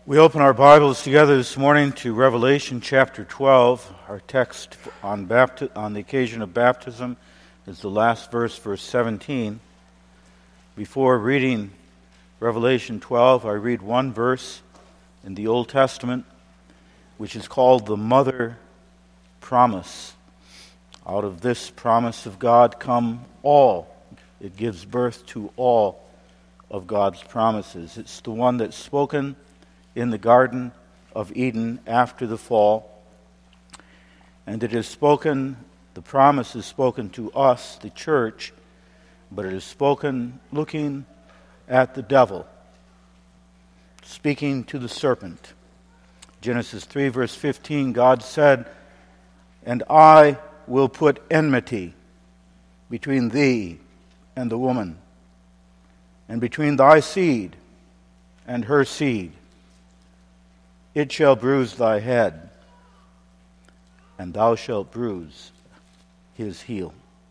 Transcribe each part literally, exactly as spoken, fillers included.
We open our Bibles together this morning to Revelation chapter twelve. Our text on, bapti- on the occasion of baptism is the last verse, verse seventeen. Before reading Revelation twelve, I read one verse in the Old Testament, which is called the Mother Promise. Out of this promise of God come all. It gives birth to all of God's promises. It's the one that's spoken in the Garden of Eden after the fall. And it is spoken, the promise is spoken to us, the church, but it is spoken looking at the devil, speaking to the serpent. Genesis three, verse fifteen, God said, "And I will put enmity between thee and the woman, and between thy seed and her seed. It shall bruise thy head, and thou shalt bruise his heel."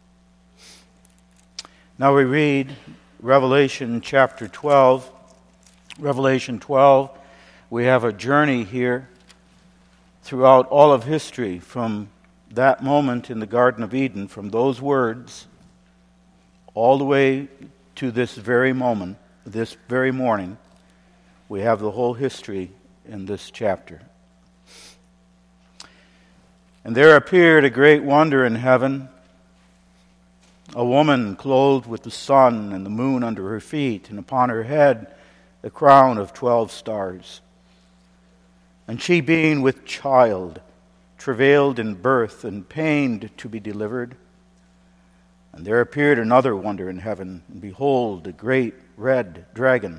Now we read Revelation chapter twelve. Revelation twelve, we have a journey here throughout all of history from that moment in the Garden of Eden, from those words, all the way to this very moment, this very morning. We have the whole history in this chapter. "And there appeared a great wonder in heaven, a woman clothed with the sun and the moon under her feet, and upon her head a crown of twelve stars. And she, being with child, travailed in birth and pained to be delivered. And there appeared another wonder in heaven, and behold, a great red dragon,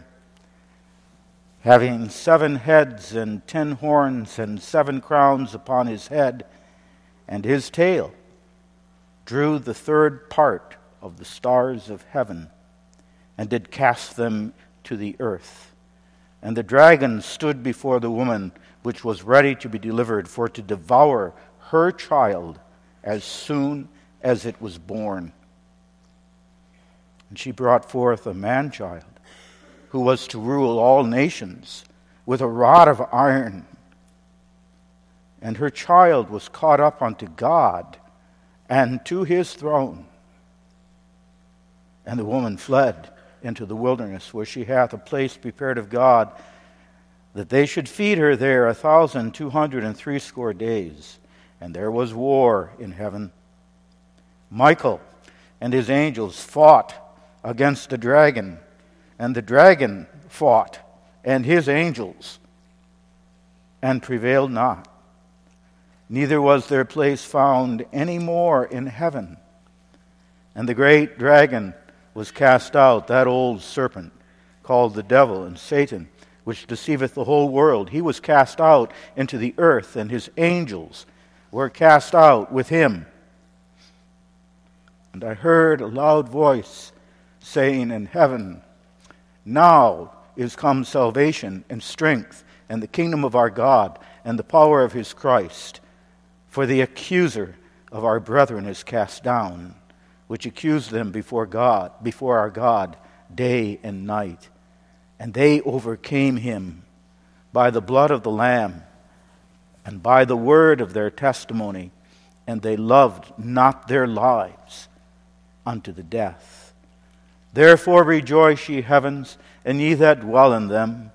having seven heads and ten horns and seven crowns upon his head, and his tail drew the third part of the stars of heaven, and did cast them to the earth. And the dragon stood before the woman, which was ready to be delivered, for to devour her child as soon as it was born. And she brought forth a man-child, who was to rule all nations with a rod of iron. And her child was caught up unto God and to his throne. And the woman fled into the wilderness, where she hath a place prepared of God, that they should feed her there a thousand two hundred and threescore days. And there was war in heaven. Michael and his angels fought against the dragon, and the dragon fought, and his angels, and prevailed not. Neither was their place found any more in heaven. And the great dragon was cast out, that old serpent, called the devil and Satan, which deceiveth the whole world. He was cast out into the earth, and his angels were cast out with him. And I heard a loud voice saying in heaven, Now is come salvation and strength and the kingdom of our God and the power of his Christ. For the accuser of our brethren is cast down, which accused them before God, before our God, day and night. And they overcame him by the blood of the Lamb and by the word of their testimony, and they loved not their lives unto the death. Therefore rejoice, ye heavens, and ye that dwell in them.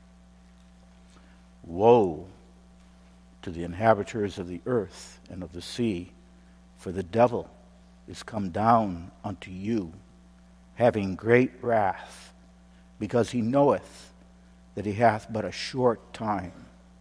Woe to the inhabitants of the earth and of the sea, for the devil is come down unto you, having great wrath, because he knoweth that he hath but a short time.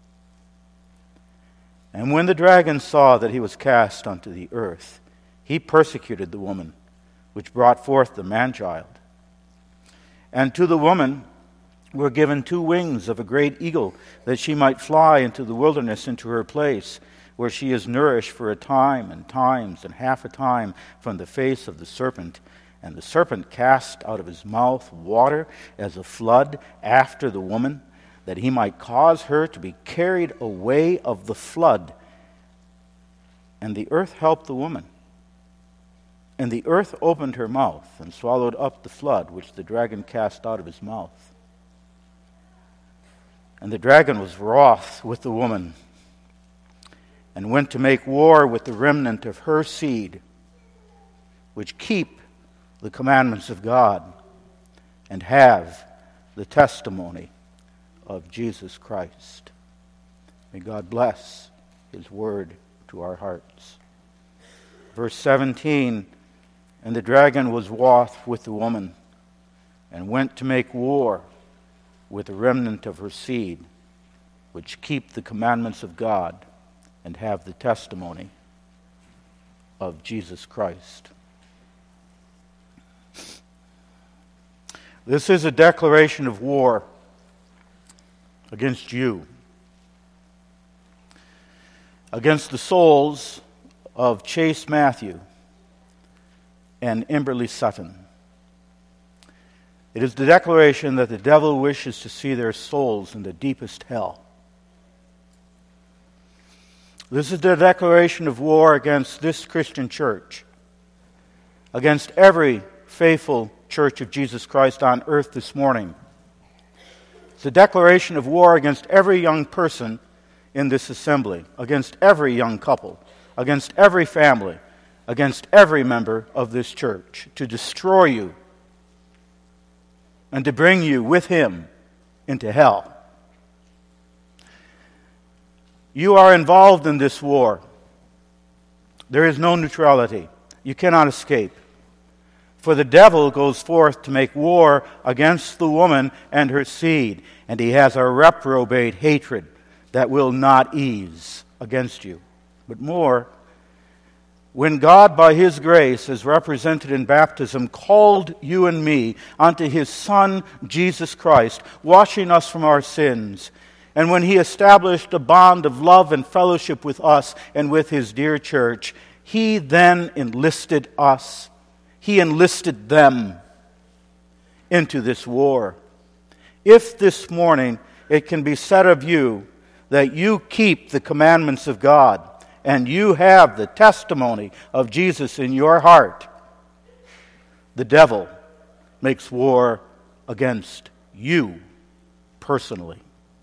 And when the dragon saw that he was cast unto the earth, he persecuted the woman, which brought forth the man-child. And to the woman were given two wings of a great eagle, that she might fly into the wilderness, into her place, where she is nourished for a time and times and half a time from the face of the serpent. And the serpent cast out of his mouth water as a flood after the woman, that he might cause her to be carried away of the flood. And the earth helped the woman. And the earth opened her mouth and swallowed up the flood which the dragon cast out of his mouth. And the dragon was wroth with the woman, and went to make war with the remnant of her seed, which keep the commandments of God, and have the testimony of Jesus Christ. May God bless His word to our hearts. Verse seventeen, and the dragon was wroth with the woman, and went to make war with the remnant of her seed, which keep the commandments of God, and have the testimony of Jesus Christ. This is a declaration of war against you, against the souls of Chase Matthew and Imberly Sutton. It is the declaration that the devil wishes to see their souls in the deepest hell. This is the declaration of war against this Christian church, against every faithful church of Jesus Christ on earth this morning. It's a declaration of war against every young person in this assembly, against every young couple, against every family, against every member of this church, to destroy you and to bring you with him into hell. You are involved in this war. There is no neutrality. You cannot escape. For the devil goes forth to make war against the woman and her seed, and he has a reprobate hatred that will not ease against you. But more, when God, by His grace, as represented in baptism, called you and me unto His Son, Jesus Christ, washing us from our sins, and when He established a bond of love and fellowship with us and with His dear church, He then enlisted us. He enlisted them into this war. If this morning it can be said of you that you keep the commandments of God and you have the testimony of Jesus in your heart, the devil makes war against you personally.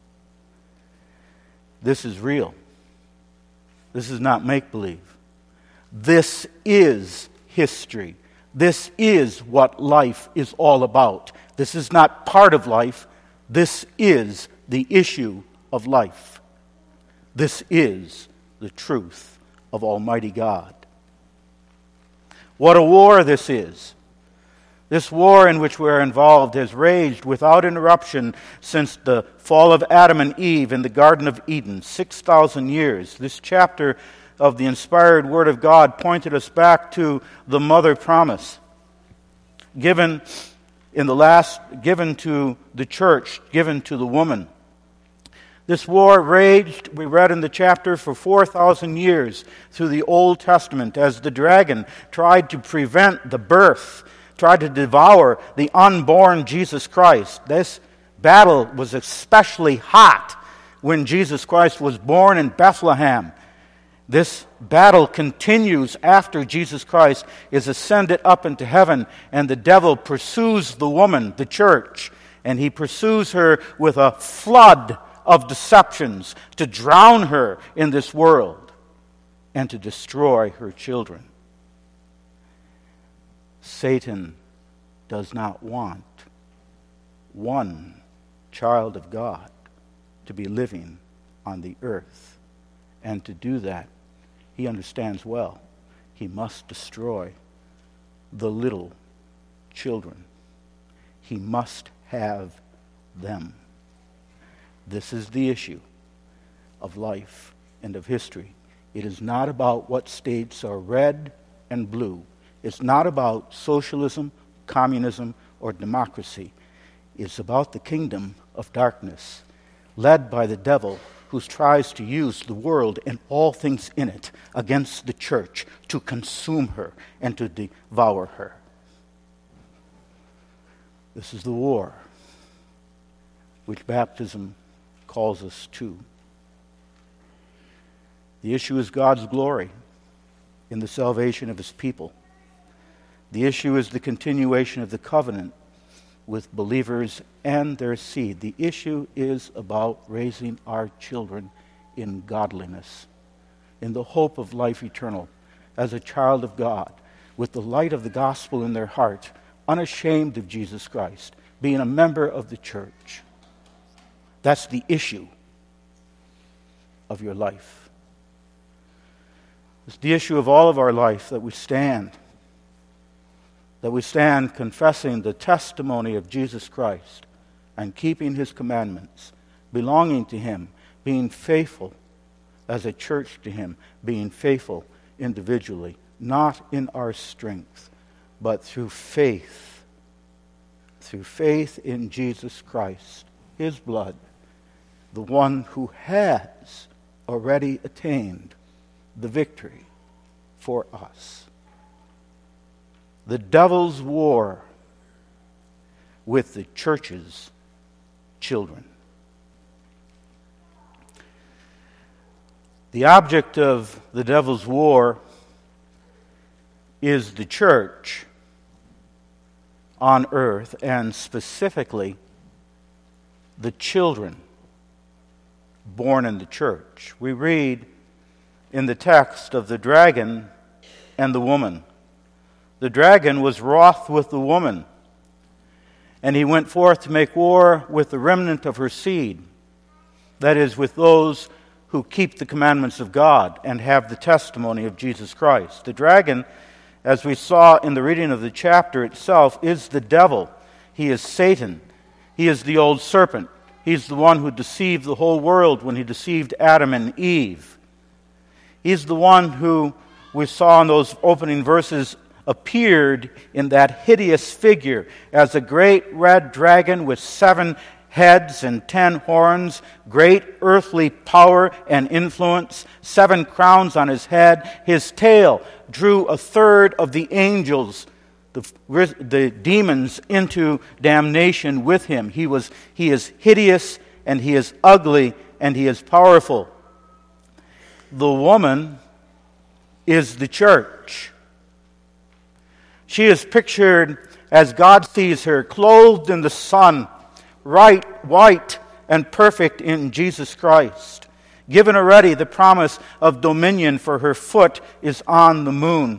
This is real. This is not make-believe. This is history. This is what life is all about. This is not part of life. This is the issue of life. This is the truth of Almighty God. What a war this is. This war in which we are involved has raged without interruption since the fall of Adam and Eve in the Garden of Eden, six thousand years. This chapter of the inspired Word of God pointed us back to the mother promise given in the last, given to the church, given to the woman. This war raged, we read in the chapter, for four thousand years through the Old Testament as the dragon tried to prevent the birth, tried to devour the unborn Jesus Christ. This battle was especially hot when Jesus Christ was born in Bethlehem. This battle continues after Jesus Christ is ascended up into heaven, and the devil pursues the woman, the church, and he pursues her with a flood of deceptions to drown her in this world and to destroy her children. Satan does not want one child of God to be living on the earth. And to do that, he understands well, he must destroy the little children. He must have them. This is the issue of life and of history. It is not about what states are red and blue. It's not about socialism, communism, or democracy. It's about the kingdom of darkness, led by the devil, who tries to use the world and all things in it against the church to consume her and to devour her. This is the war which baptism calls us to. The issue is God's glory in the salvation of His people. The issue is the continuation of the covenant with believers and their seed. The issue is about raising our children in godliness, in the hope of life eternal, as a child of God, with the light of the gospel in their heart, unashamed of Jesus Christ, being a member of the church. That's the issue of your life. It's the issue of all of our life, that we stand, that we stand confessing the testimony of Jesus Christ and keeping his commandments, belonging to him, being faithful as a church to him, being faithful individually, not in our strength, but through faith, through faith in Jesus Christ, his blood, the one who has already attained the victory for us. The devil's war with the church's children. The object of the devil's war is the church on earth, and specifically the children born in the church. We read in the text of the dragon and the woman. The dragon was wroth with the woman, and he went forth to make war with the remnant of her seed, that is, with those who keep the commandments of God and have the testimony of Jesus Christ. The dragon, as we saw in the reading of the chapter itself, is the devil. He is Satan. He is the old serpent. He's the one who deceived the whole world when he deceived Adam and Eve. He's the one who we saw in those opening verses appeared in that hideous figure as a great red dragon with seven heads and ten horns, great earthly power and influence, seven crowns on his head. His tail drew a third of the angels, the, the demons, into damnation with him. He was, he is hideous, and he is ugly, and he is powerful. The woman is the church. She is pictured as God sees her, clothed in the sun, right, white, and perfect in Jesus Christ. Given already the promise of dominion, for her foot is on the moon.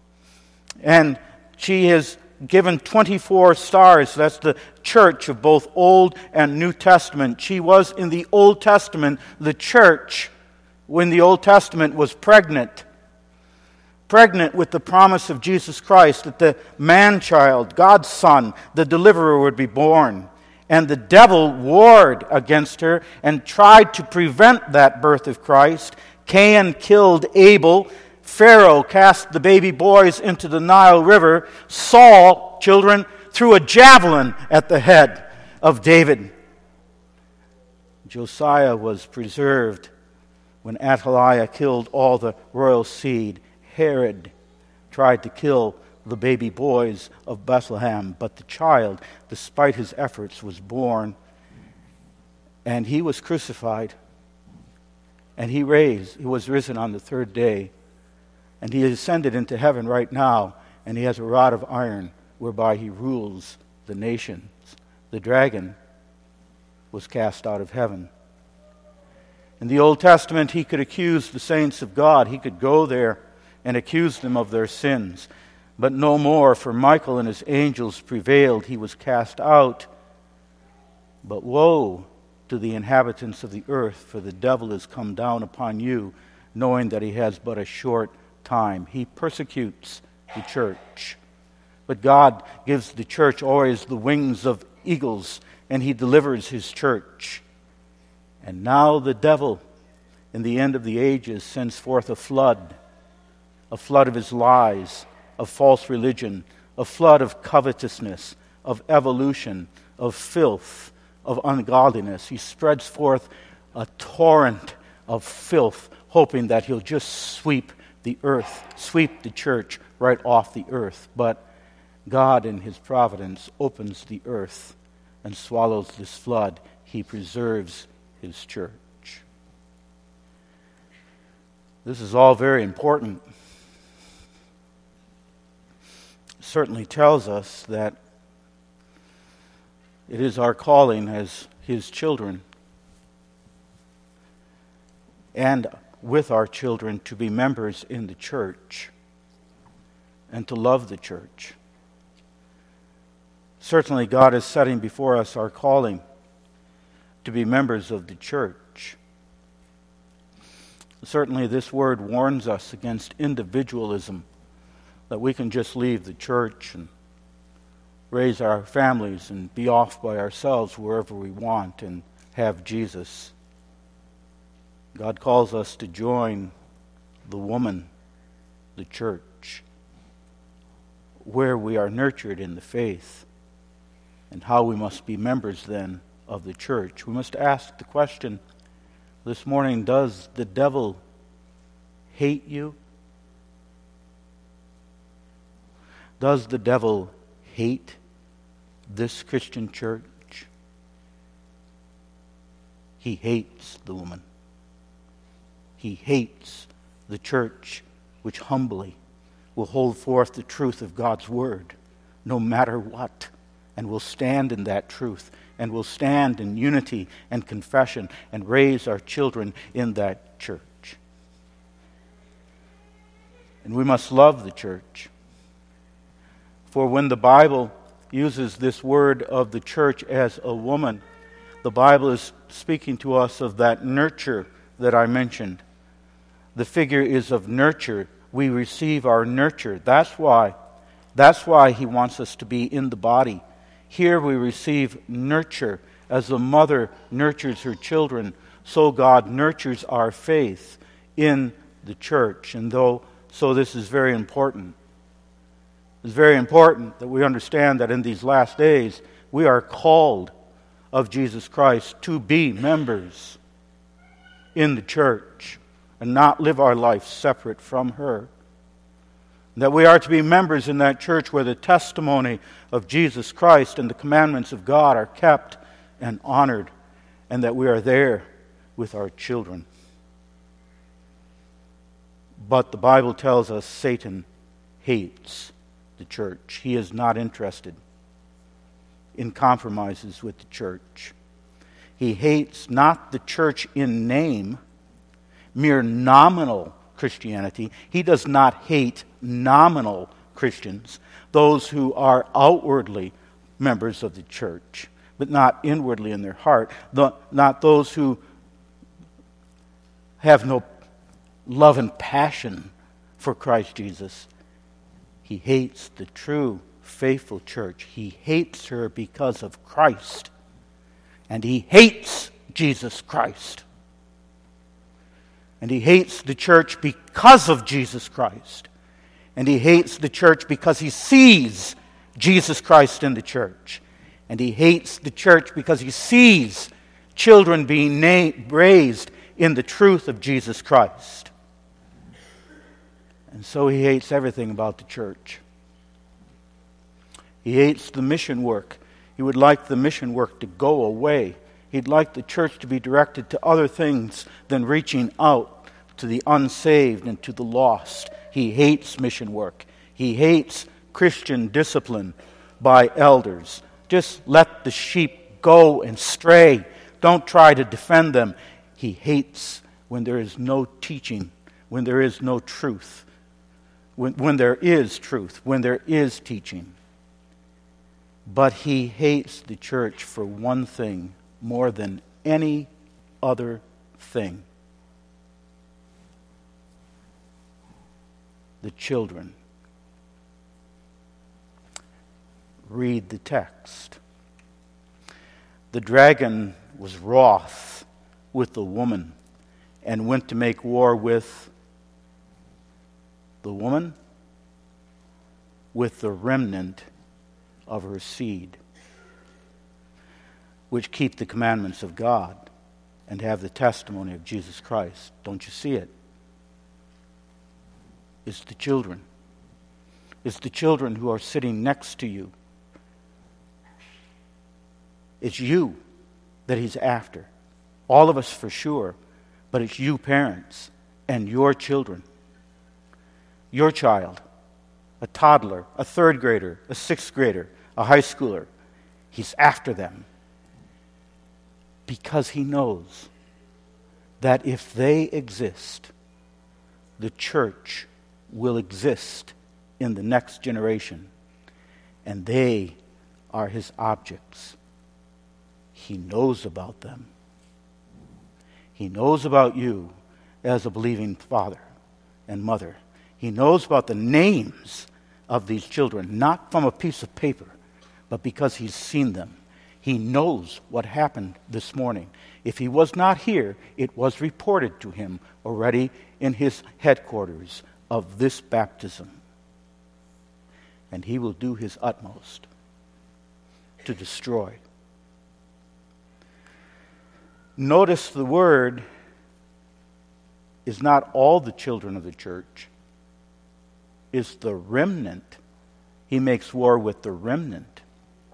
And she is given twenty-four stars. That's the church of both Old and New Testament. She was in the Old Testament, the church, when the Old Testament was pregnant. Pregnant with the promise of Jesus Christ, that the man-child, God's Son, the deliverer, would be born. And the devil warred against her and tried to prevent that birth of Christ. Cain killed Abel. Pharaoh cast the baby boys into the Nile River. Saul, children, threw a javelin at the head of David. Josiah was preserved when Athaliah killed all the royal seed. Herod tried to kill the baby boys of Bethlehem, but the child, despite his efforts, was born, and he was crucified, and he raised, he was risen on the third day, and he ascended into heaven right now, and he has a rod of iron whereby he rules the nations. The dragon was cast out of heaven. In the Old Testament, he could accuse the saints of God. He could go there and accuse them of their sins. But no more, for Michael and his angels prevailed. He was cast out. But woe to the inhabitants of the earth, for the devil is come down upon you, knowing that he has but a short time. He persecutes the church. But God gives the church always the wings of eagles, and he delivers his church. And now the devil, in the end of the ages, sends forth a flood, a flood of his lies, of false religion, a flood of covetousness, of evolution, of filth, of ungodliness. He spreads forth a torrent of filth, hoping that he'll just sweep the earth, sweep the church right off the earth. But God, in his providence, opens the earth and swallows this flood. He preserves his church. This is all very important. Certainly tells us that It is our calling as His children and with our children to be members in the church and to love the church. Certainly God is setting before us our calling to be members of the church. Certainly this word warns us against individualism, that we can just leave the church and raise our families and be off by ourselves wherever we want and have Jesus. God calls us to join the woman, the church, where we are nurtured in the faith, and how we must be members then of the church. We must ask the question this morning, does the devil hate you? Does the devil hate this Christian church? He hates the woman. He hates the church which humbly will hold forth the truth of God's word no matter what, and will stand in that truth, and will stand in unity and confession and raise our children in that church. And we must love the church. For when the Bible uses this word of the church as a woman, the Bible is speaking to us of that nurture that I mentioned. The figure is of nurture. We receive our nurture. That's why, that's why he wants us to be in the body. Here we receive nurture. As a mother nurtures her children, so God nurtures our faith in the church. And though, so this is very important. It's very important that we understand that in these last days, we are called of Jesus Christ to be members in the church and not live our life separate from her. That we are to be members in that church where the testimony of Jesus Christ and the commandments of God are kept and honored, and that we are there with our children. But the Bible tells us Satan hates the church. He is not interested in compromises with the church. He hates not the church in name, mere nominal Christianity. He does not hate nominal Christians, those who are outwardly members of the church, but not inwardly in their heart, not those who have no love and passion for Christ Jesus. He hates the true, faithful church. He hates her because of Christ, and he hates Jesus Christ. And he hates the church because of Jesus Christ. And he hates the church because he sees Jesus Christ in the church. And he hates the church because he sees children being na- raised in the truth of Jesus Christ. And so he hates everything about the church. He hates the mission work. He would like the mission work to go away. He'd like the church to be directed to other things than reaching out to the unsaved and to the lost. He hates mission work. He hates Christian discipline by elders. Just let the sheep go and stray. Don't try to defend them. He hates when there is no teaching, when there is no truth, when, when there is truth, when there is teaching. But he hates the church for one thing more than any other thing. The children. Read the text. The dragon was wroth with the woman and went to make war with the woman, with the remnant of her seed, which keep the commandments of God and have the testimony of Jesus Christ. Don't you see it? It's the children. It's the children who are sitting next to you. It's you that he's after. All of us for sure, but it's you parents and your children. Your child, a toddler, a third grader, a sixth grader, a high schooler. He's after them because he knows that if they exist, the church will exist in the next generation, and they are his objects. He knows about them. He knows about you as a believing father and mother. He knows about the names of these children, not from a piece of paper, but because he's seen them. He knows what happened this morning. If he was not here, it was reported to him already in his headquarters of this baptism. And he will do his utmost to destroy. Notice the word is not all the children of the church. It's the remnant. He makes war with the remnant.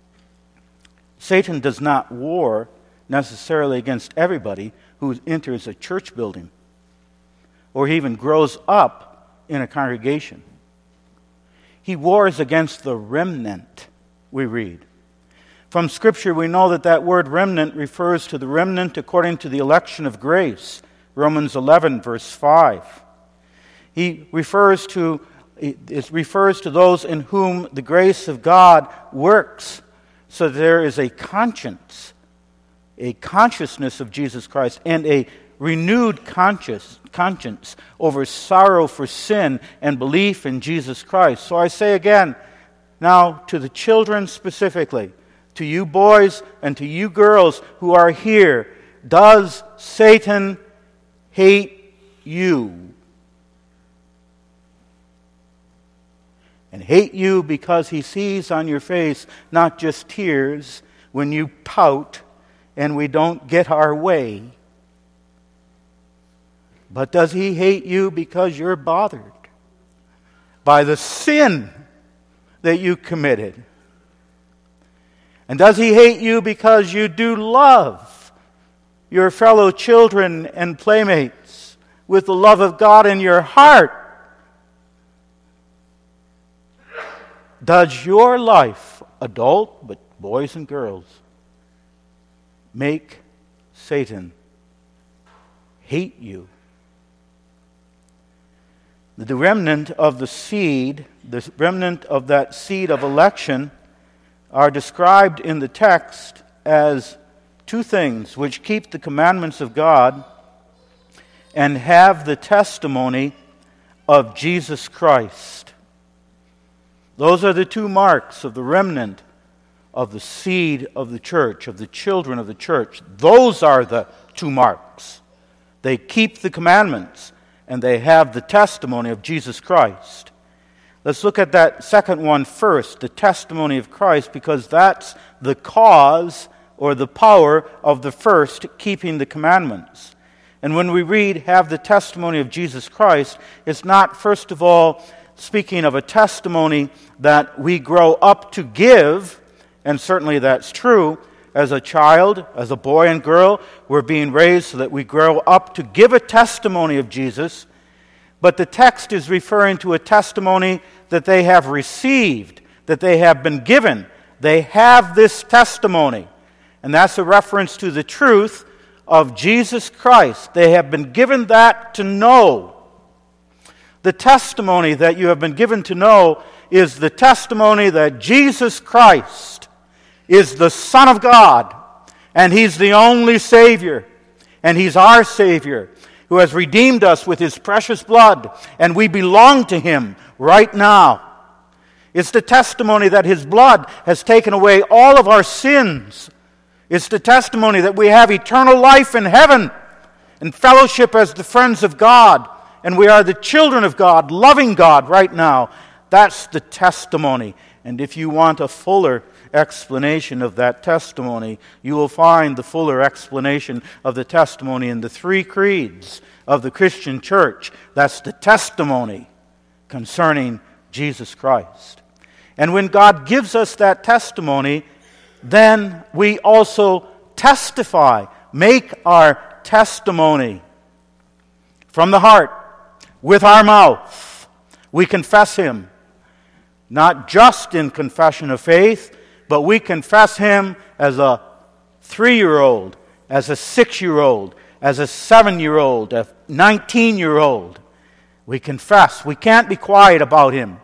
Satan does not war necessarily against everybody who enters a church building or even grows up in a congregation. He wars against the remnant, we read. From Scripture, we know that that word remnant refers to the remnant according to the election of grace, Romans eleven, verse five. He refers to, it refers to those in whom the grace of God works, so there is a conscience, a consciousness of Jesus Christ, and a renewed conscious, conscience over sorrow for sin and belief in Jesus Christ. So I say again, now to the children specifically, to you boys and to you girls who are here, does Satan hate you? And hate you because he sees on your face not just tears when you pout and we don't get our way, but does he hate you because you're bothered by the sin that you committed? And does he hate you because you do love your fellow children and playmates with the love of God in your heart? Does your life, adult, but boys and girls, make Satan hate you? The remnant of the seed, the remnant of that seed of election, are described in the text as two things which keep the commandments of God and have the testimony of Jesus Christ. Those are the two marks of the remnant of the seed of the church, of the children of the church. Those are the two marks. They keep the commandments and they have the testimony of Jesus Christ. Let's look at that second one first, the testimony of Christ, because that's the cause or the power of the first, keeping the commandments. And when we read, have the testimony of Jesus Christ, it's not, first of all, speaking of a testimony that we grow up to give, and certainly that's true. As a child, as a boy and girl, we're being raised so that we grow up to give a testimony of Jesus. But the text is referring to a testimony that they have received, that they have been given. They have this testimony. And that's a reference to the truth of Jesus Christ. They have been given that to know. The testimony that you have been given to know is the testimony that Jesus Christ is the Son of God, and He's the only Savior, and He's our Savior, who has redeemed us with His precious blood, and we belong to Him right now. It's the testimony that His blood has taken away all of our sins. It's the testimony that we have eternal life in heaven and fellowship as the friends of God, and we are the children of God, loving God right now. That's the testimony. And if you want a fuller explanation of that testimony, you will find the fuller explanation of the testimony in the three creeds of the Christian church. That's the testimony concerning Jesus Christ. And when God gives us that testimony, then we also testify, make our testimony from the heart, with our mouth. We confess Him, not just in confession of faith, but we confess Him as a three-year-old, as a six-year-old, as a seven-year-old, a nineteen-year-old. We confess. We can't be quiet about Him.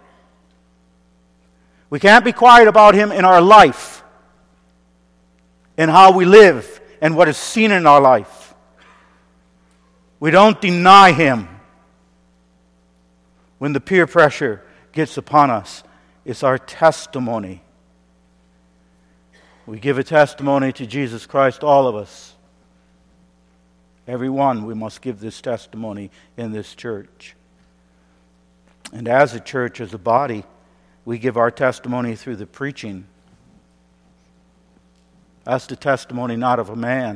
We can't be quiet about Him in our life, in how we live, and what is seen in our life. We don't deny Him. When the peer pressure gets upon us, it's our testimony. We give a testimony to Jesus Christ, all of us. Every one, we must give this testimony in this church. And as a church, as a body, we give our testimony through the preaching. That's the testimony not of a man,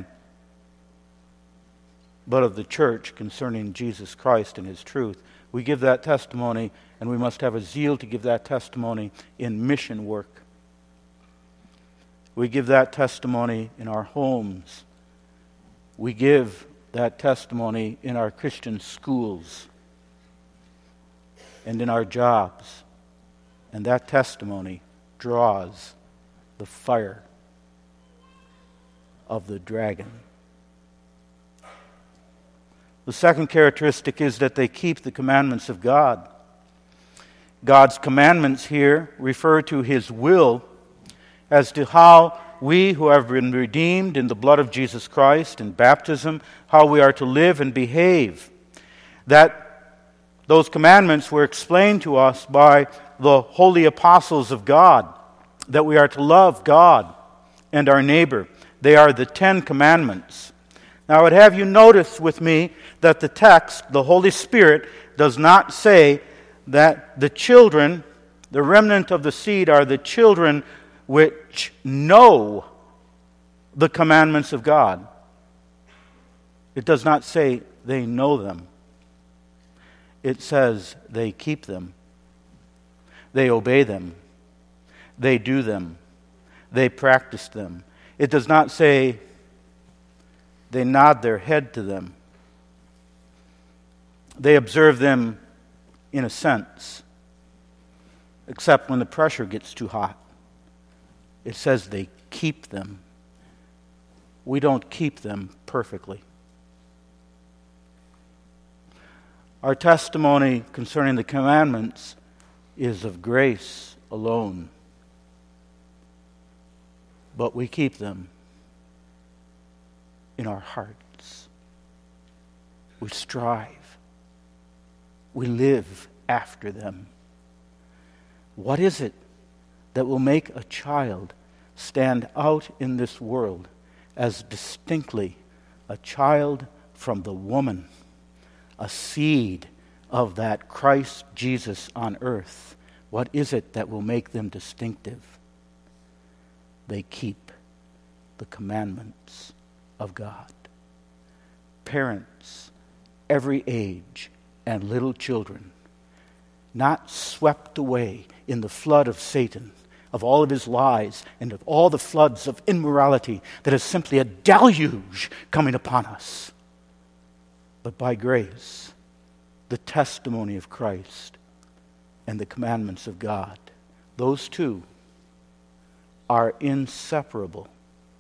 but of the church concerning Jesus Christ and His truth. We give that testimony, and we must have a zeal to give that testimony in mission work. We give that testimony in our homes. We give that testimony in our Christian schools and in our jobs. And that testimony draws the fire of the dragon. The second characteristic is that they keep the commandments of God. God's commandments here refer to His will as to how we who have been redeemed in the blood of Jesus Christ in baptism, how we are to live and behave. That those commandments were explained to us by the holy apostles of God, that we are to love God and our neighbor. They are the Ten Commandments. Now I would have you notice with me that the text, the Holy Spirit, does not say that the children, the remnant of the seed, are the children which know the commandments of God. It does not say they know them. It says they keep them. They obey them. They do them. They practice them. It does not say they nod their head to them. They observe them in a sense, except when the pressure gets too hot. It says they keep them. We don't keep them perfectly. Our testimony concerning the commandments is of grace alone. But we keep them in our hearts. We strive. We live after them. What is it that will make a child stand out in this world as distinctly a child from the woman, a seed of that Christ Jesus on earth? What is it that will make them distinctive? They keep the commandments of God. Parents, every age, and little children, not swept away in the flood of Satan, of all of his lies, and of all the floods of immorality that is simply a deluge coming upon us. But by grace, the testimony of Christ and the commandments of God, those two are inseparable.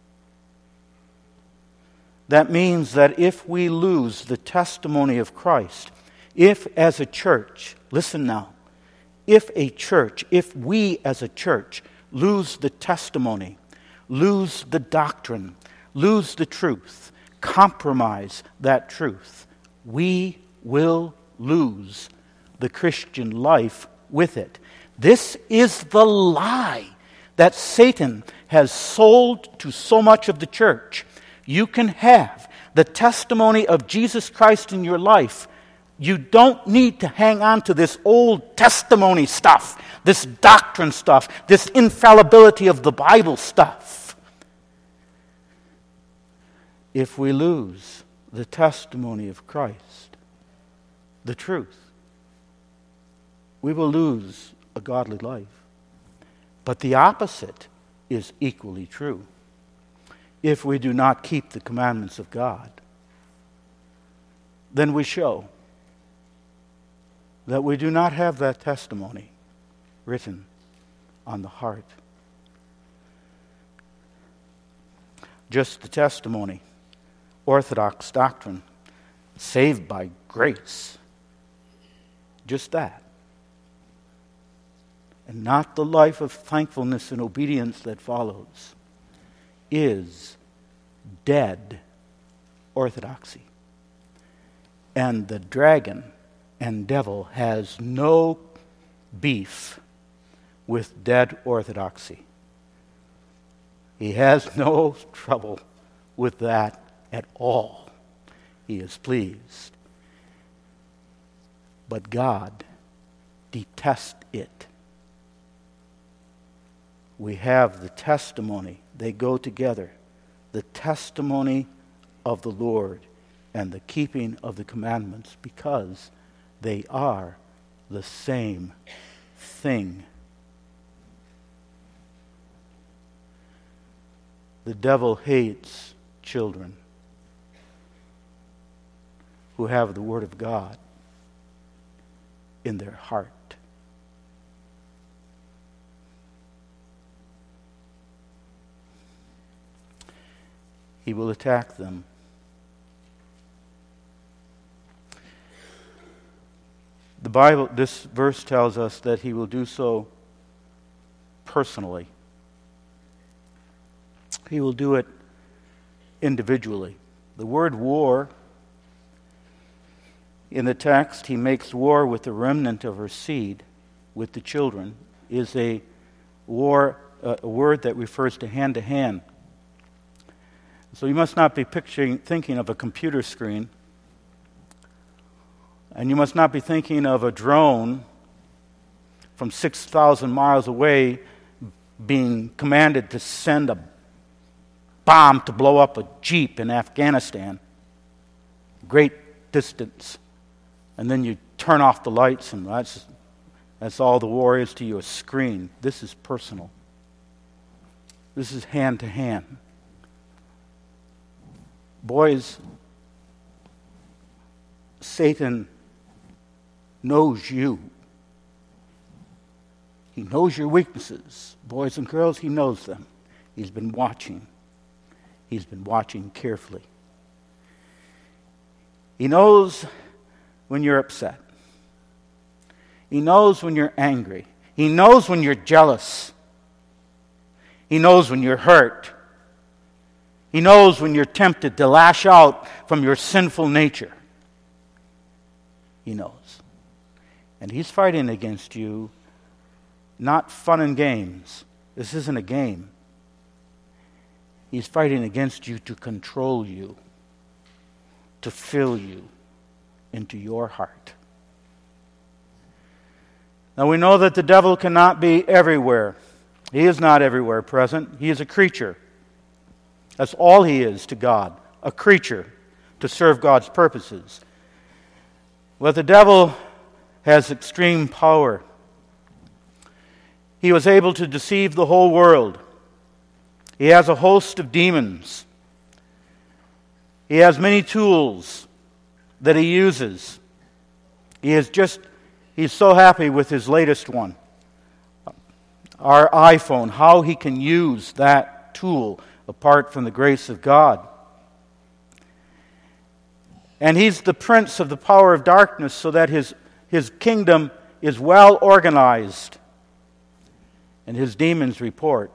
That means that if we lose the testimony of Christ, if as a church, listen now, if a church, if we as a church lose the testimony, lose the doctrine, lose the truth, compromise that truth, we will lose the Christian life with it. This is the lie that Satan has sold to so much of the church. You can have the testimony of Jesus Christ in your life. You don't need to hang on to this old testimony stuff, this doctrine stuff, this infallibility of the Bible stuff. If we lose the testimony of Christ, the truth, we will lose a godly life. But the opposite is equally true. If we do not keep the commandments of God, then we show that we do not have that testimony written on the heart. just the testimony, orthodox doctrine, saved by grace. Just that. And not the life of thankfulness and obedience that follows, is dead orthodoxy. And the dragon and devil has no beef with dead orthodoxy. He has no trouble with that at all. He is pleased. But God detests it. We have the testimony. They go together. The testimony of the Lord and the keeping of the commandments, because they are the same thing. The devil hates children who have the Word of God in their heart. He will attack them. The Bible, this verse tells us that he will do so personally. He will do it individually. The word war, in the text, he makes war with the remnant of her seed, with the children, is a war, uh, a word that refers to hand to hand. So you must not be picturing, thinking of a computer screen. And you must not be thinking of a drone from six thousand miles away being commanded to send a bomb to blow up a jeep in Afghanistan. Great distance. And then you turn off the lights, and that's, that's all the war is to you, a screen. This is personal. This is hand to hand. Boys, Satan knows you. He knows your weaknesses. Boys and girls, he knows them. He's been watching. He's been watching carefully. He knows when you're upset. He knows when you're angry. He knows when you're jealous. He knows when you're hurt. He knows when you're tempted to lash out from your sinful nature. He knows. And he's fighting against you, not fun and games. This isn't a game. He's fighting against you to control you, to fill you into your heart. Now we know that the devil cannot be everywhere. He is not everywhere present. He is a creature. That's all he is to God, a creature to serve God's purposes. But the devil has extreme power. He was able to deceive the whole world. He has a host of demons. He has many tools that he uses. He is just, he's so happy with his latest one, our iPhone, how he can use that tool apart from the grace of God. And he's the prince of the power of darkness, so that his, his kingdom is well organized. And his demons report.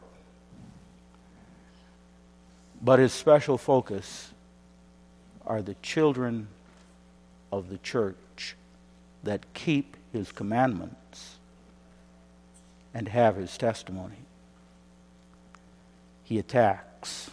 But his special focus are the children of the church that keep his commandments and have his testimony. He attacks.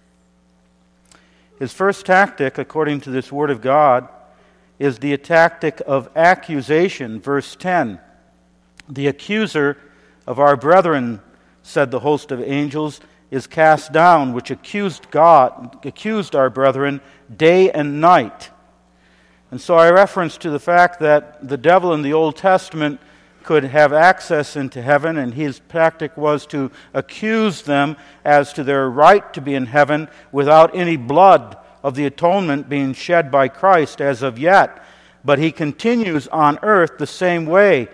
His first tactic, according to this word of God, is the tactic of accusation. Verse ten. The accuser of our brethren, said the host of angels, is cast down, which accused God, accused our brethren day and night. And so I reference to the fact that the devil in the Old Testament could have access into heaven, and his tactic was to accuse them as to their right to be in heaven without any blood of the atonement being shed by Christ as of yet. But he continues on earth the same way.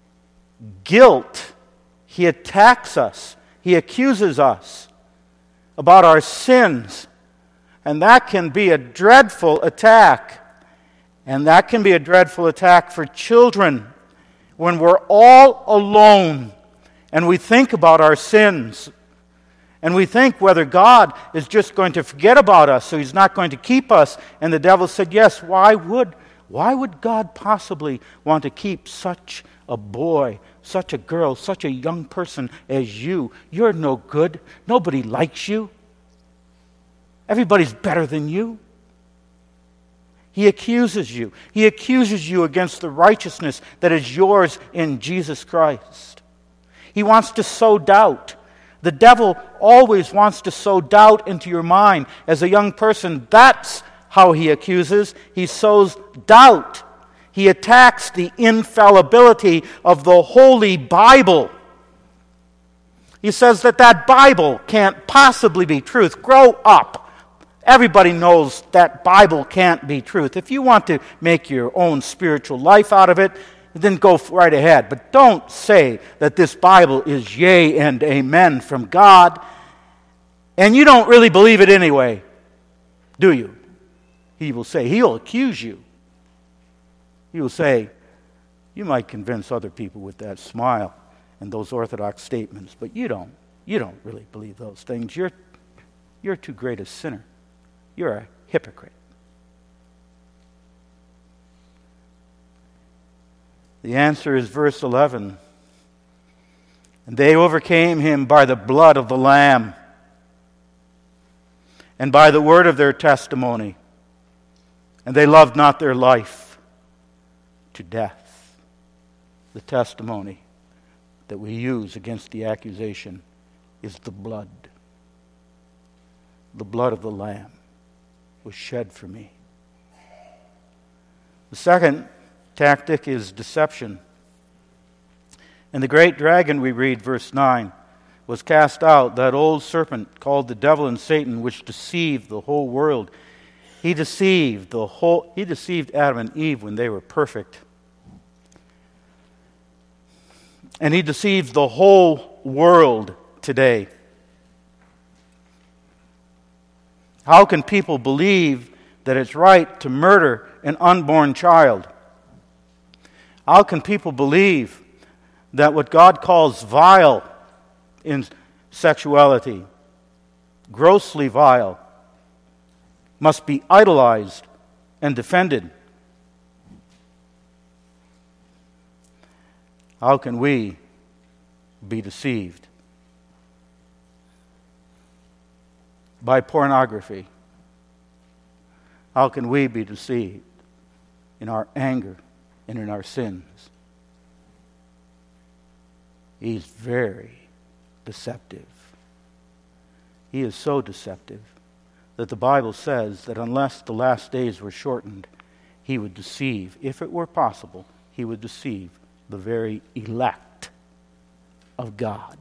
Guilt. He attacks us. He accuses us. about our sins. And that can be a dreadful attack. And that can be a dreadful attack for children when we're all alone and we think about our sins. And we think whether God is just going to forget about us, so He's not going to keep us. And the devil said, yes, why would, why would God possibly want to keep such a boy, such a girl, such a young person as you? You're no good. Nobody likes you. Everybody's better than you. He accuses you. He accuses you against the righteousness that is yours in Jesus Christ. He wants to sow doubt. The devil always wants to sow doubt into your mind. As a young person, that's how he accuses. He sows doubt. He attacks the infallibility of the Holy Bible. He says that that Bible can't possibly be truth. Grow up. Everybody knows that Bible can't be truth. If you want to make your own spiritual life out of it, then go right ahead. But don't say that this Bible is yea and amen from God, and you don't really believe it anyway, do you? He will say, he'll accuse you. He will say, you might convince other people with that smile and those orthodox statements, but you don't. You don't really believe those things. You're, you're too great a sinner. You're a hypocrite. The answer is verse eleven. And they overcame him by the blood of the Lamb and by the word of their testimony. And they loved not their life to death. The testimony that we use against the accusation is the blood. The blood of the Lamb was shed for me. The second tactic is deception. And the great dragon, we read, verse nine, was cast out, that old serpent called the devil and Satan, which deceived the whole world. He deceived the whole, he deceived Adam and Eve when they were perfect. And he deceives the whole world today. How can people believe that it's right to murder an unborn child? How can people believe that what God calls vile in sexuality, grossly vile, must be idolized and defended? How can we be deceived by pornography? How can we be deceived in our anger and in our sins? He's very deceptive. He is so deceptive that the Bible says that unless the last days were shortened, he would deceive, if it were possible, he would deceive the very elect of God.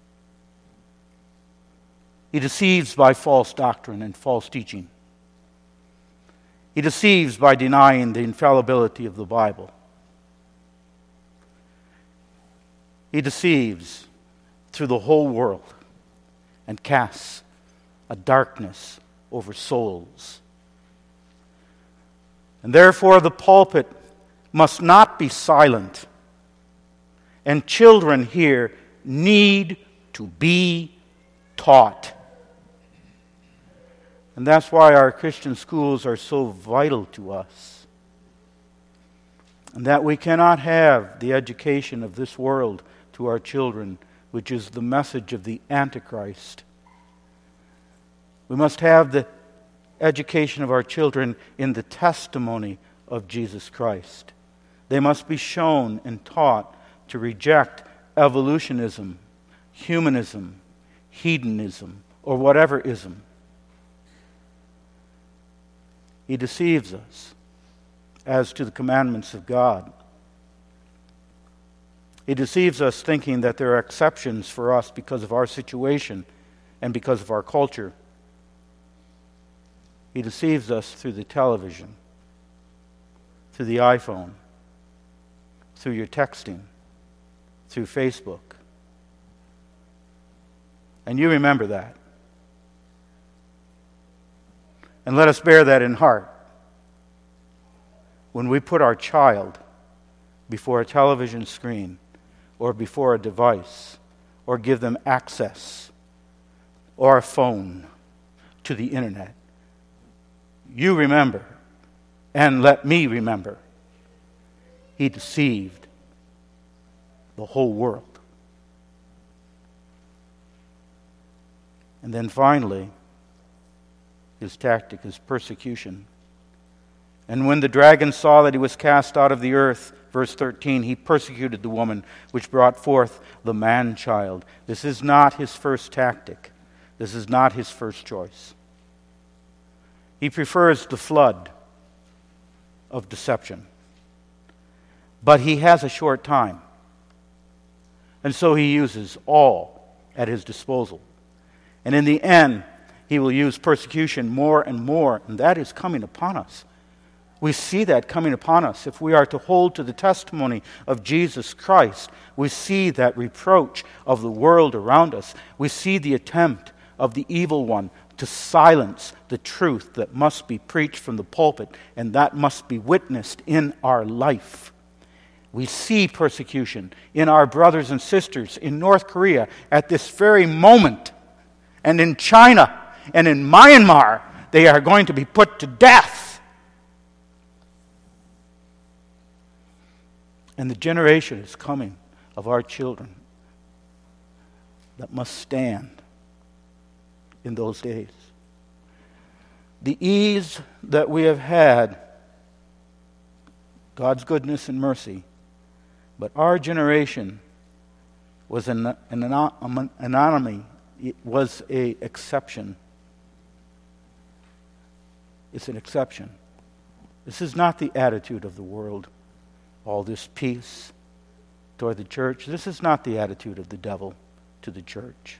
He deceives by false doctrine and false teaching. He deceives by denying the infallibility of the Bible. He deceives through the whole world and casts a darkness over souls. And therefore the pulpit must not be silent. And children here need to be taught. And that's why our Christian schools are so vital to us. And that we cannot have the education of this world to our children, which is the message of the Antichrist. We must have the education of our children in the testimony of Jesus Christ. They must be shown and taught to reject evolutionism, humanism, hedonism, or whatever ism. He deceives us as to the commandments of God. He deceives us thinking that there are exceptions for us because of our situation and because of our culture. He deceives us through the television, through the iPhone, through your texting, through Facebook. And you remember that. And let us bear that in heart. When we put our child before a television screen or before a device or give them access or a phone to the internet, you remember, and let me remember, he deceived the whole world. And then finally, his tactic is persecution. And when the dragon saw that he was cast out of the earth, verse thirteen, he persecuted the woman which brought forth the man-child. This is not his first tactic. This is not his first choice. He prefers the flood of deception. But he has a short time. And so he uses all at his disposal. And in the end, he will use persecution more and more, and that is coming upon us. We see that coming upon us. If we are to hold to the testimony of Jesus Christ, we see that reproach of the world around us. We see the attempt of the evil one to silence the truth that must be preached from the pulpit, and that must be witnessed in our life. We see persecution in our brothers and sisters in North Korea at this very moment, and in China and in Myanmar. They are going to be put to death. And the generation is coming of our children that must stand in those days. The ease that we have had, God's goodness and mercy, but our generation was an, an anomaly. It was an exception. It's an exception. This is not the attitude of the world. All this peace toward the church. This is not the attitude of the devil to the church.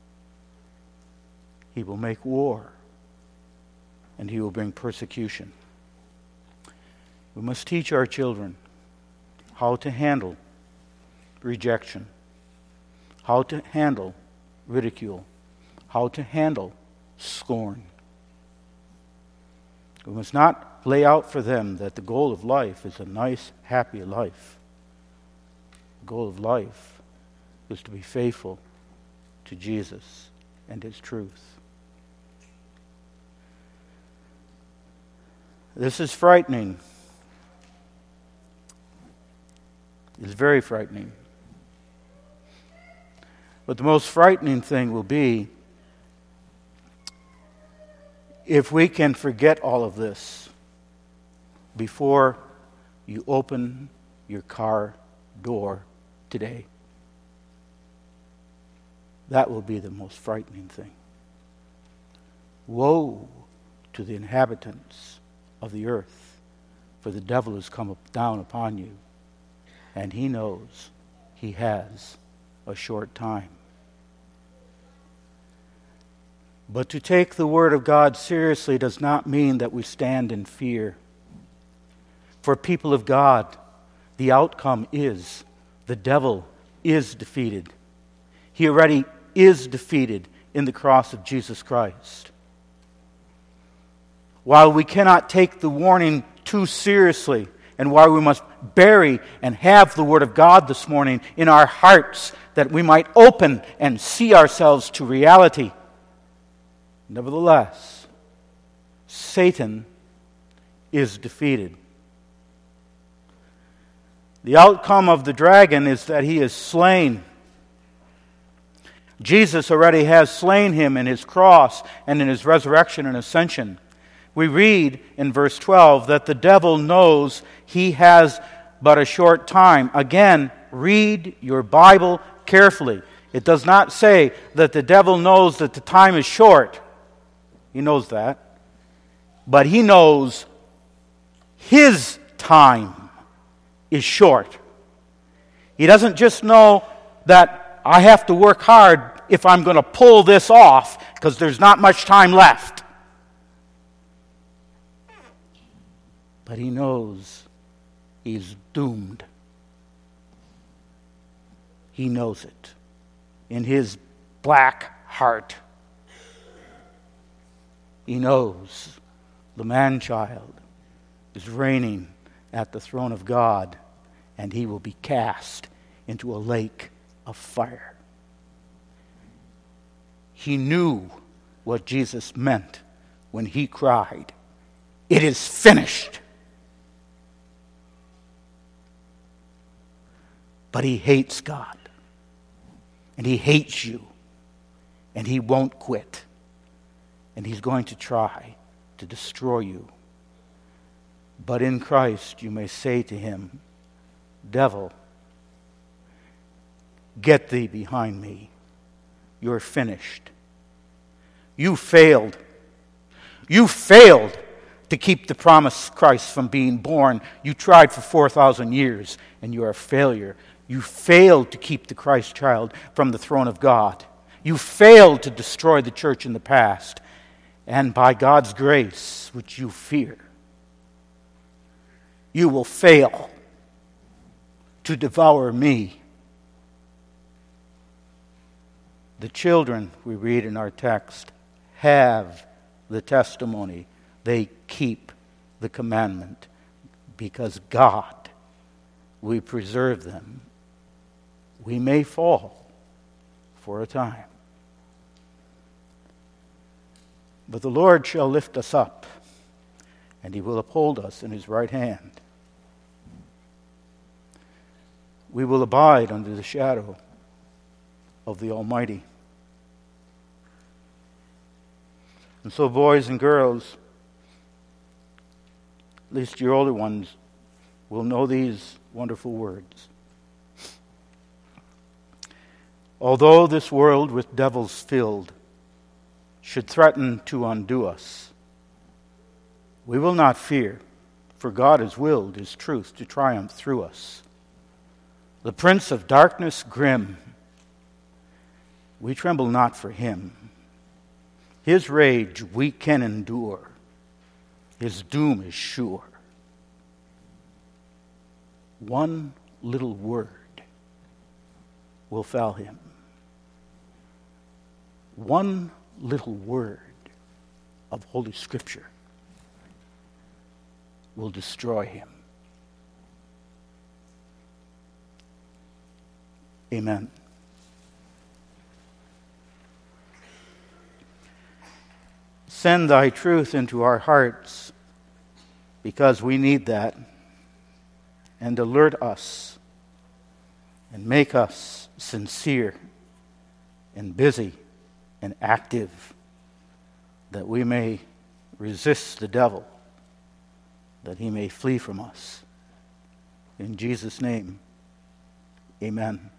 He will make war, and he will bring persecution. We must teach our children how to handle rejection, how to handle ridicule, how to handle scorn. We must not lay out for them that the goal of life is a nice, happy life. The goal of life is to be faithful to Jesus and his truth. This is frightening. It's very frightening. But the most frightening thing will be if we can forget all of this before you open your car door today. That will be the most frightening thing. Woe to the inhabitants of the earth, for the devil has come down upon you, and he knows he has a short time. But to take the Word of God seriously does not mean that we stand in fear. For people of God, the outcome is the devil is defeated. He already is defeated in the cross of Jesus Christ. While we cannot take the warning too seriously, and while we must bury and have the Word of God this morning in our hearts that we might open and see ourselves to reality, nevertheless, Satan is defeated. The outcome of the dragon is that he is slain. Jesus already has slain him in his cross and in his resurrection and ascension. We read in verse twelve that the devil knows he has but a short time. Again, read your Bible carefully. It does not say that the devil knows that the time is short. He knows that. But he knows his time is short. He doesn't just know that I have to work hard if I'm going to pull this off because there's not much time left. But he knows he's doomed. He knows it in his black heart. He knows the man-child, is reigning at the throne of God, and he will be cast into a lake of fire. He knew what Jesus meant when he cried, "It is finished." But he hates God, and he hates you, and he won't quit, and he's going to try to destroy you. But in Christ you may say to him, "Devil, get thee behind me. You're finished. You failed. You failed to keep the promised Christ from being born. You tried for four thousand years, and you're a failure. You failed to keep the Christ child from the throne of God. You failed to destroy the church in the past. And by God's grace, which you fear, you will fail to devour me." The children, we read in our text, have the testimony. They keep the commandment because God will preserve them. We may fall for a time, but the Lord shall lift us up, and he will uphold us in his right hand. We will abide under the shadow of the Almighty. And so, boys and girls, at least your older ones, will know these wonderful words. Although this world with devils filled should threaten to undo us, we will not fear, for God has willed his truth to triumph through us. The prince of darkness grim, we tremble not for him. His rage we can endure. His doom is sure. One little word will fell him. One little word of Holy Scripture will destroy him. Amen. Send thy truth into our hearts, because we need that, and alert us and make us sincere and busy and active, that we may resist the devil, that he may flee from us. In Jesus' name, amen.